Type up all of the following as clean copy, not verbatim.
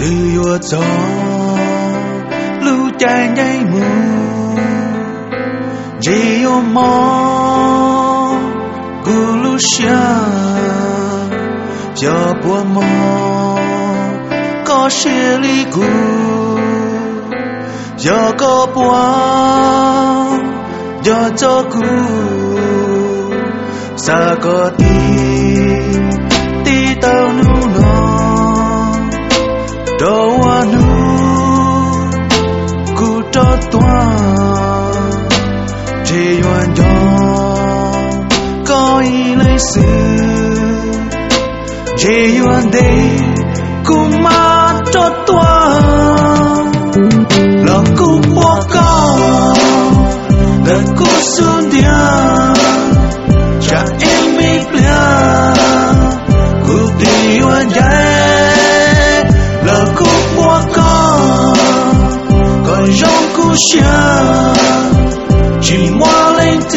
từ vừa gió lưu chạy nhảy mù chỉ ô mò cù lưu xa cho bùa mò có xe lý cù giờ có bùa giờ cho cù xa có tí tao nu nó đâu à nu cù cho toa chỉ hoàn cho có ý lấy sự chỉ hoàn đây cũng mà cho toa lòng cũng bỏ cao đời cũng xuân dia cha em mi plea cũng đi hoàn dạy lòng cũng bỏ cao còn rong cũng xa chỉ mua lên từ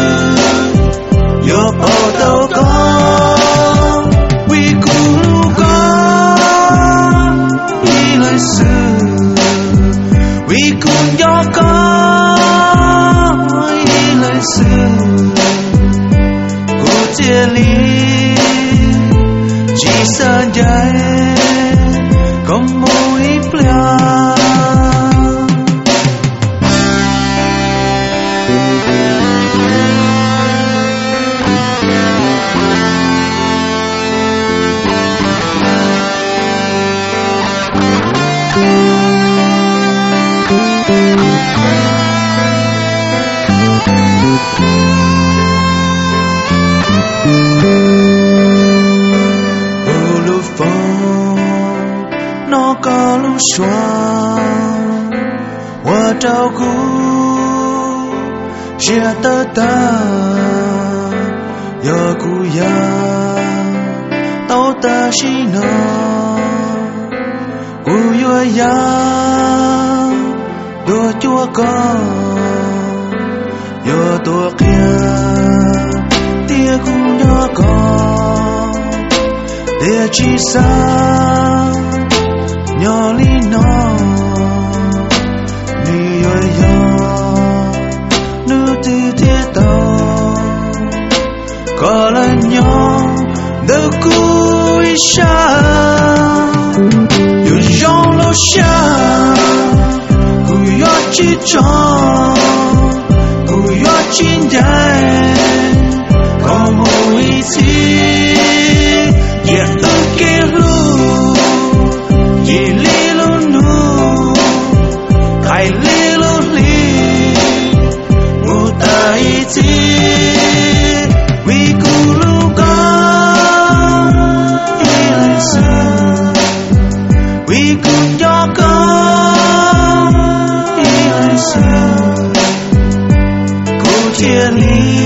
yo bao đâu có vì cũng có ý lời sự vì cũng do có ý lời sự cô chia ly chỉ sơn dài không mối plea nó có lúc xoan hoa trao cú chia tơ ta giờ cú ya tao ta chỉ nó cú yo ya đua chúa con yo tua kia tia cú nhỏ con tia chỉ xa nhỏ li nó mi yo yo nu ti ti to có là nhỏ đâu cúi xa yo jean lo xa cú yo chỉ cho cú yo chín dài có mùi chi yeah tôi kêu ye little nu kai little li mutai ti we kulu ga ilsa we kun yo ga ilsa ku tie li